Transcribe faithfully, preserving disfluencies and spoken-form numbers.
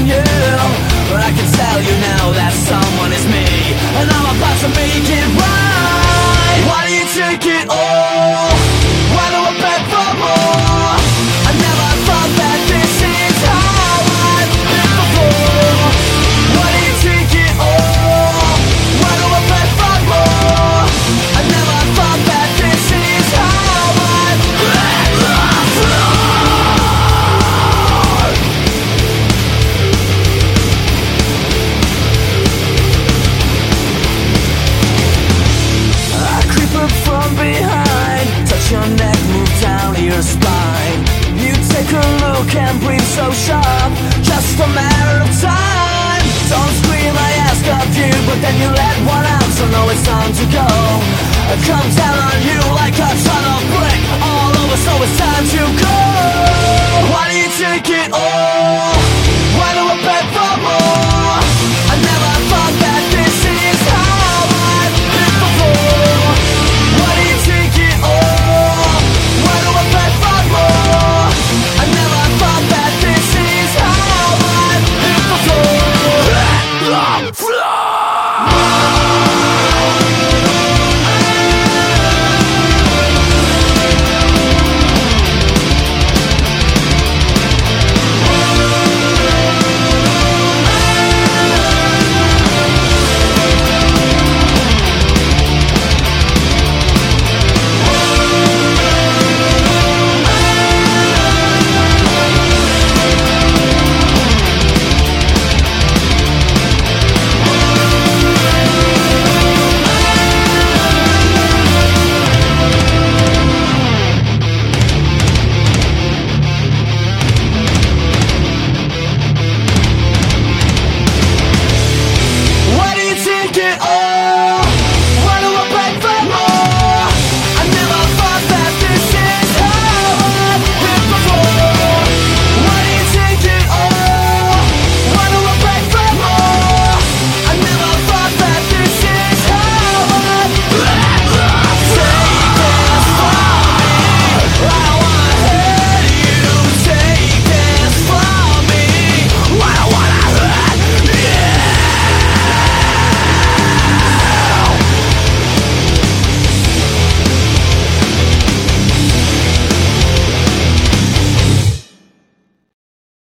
from you, but I can tell you now that someone is me, and I'm about to make it right. Why do you take it all? Why do I beg for more? I never thought that this is how I've been before. Why do you take it all? Why do I beg for more? I never thought that this is how I've been before. I creep up from behind, touch your neck, move down to your spine. You take a look and breathe so sharp, just a matter of time. Don't scream, I ask of you, but then you let one out, so know it's time to go. I come down on you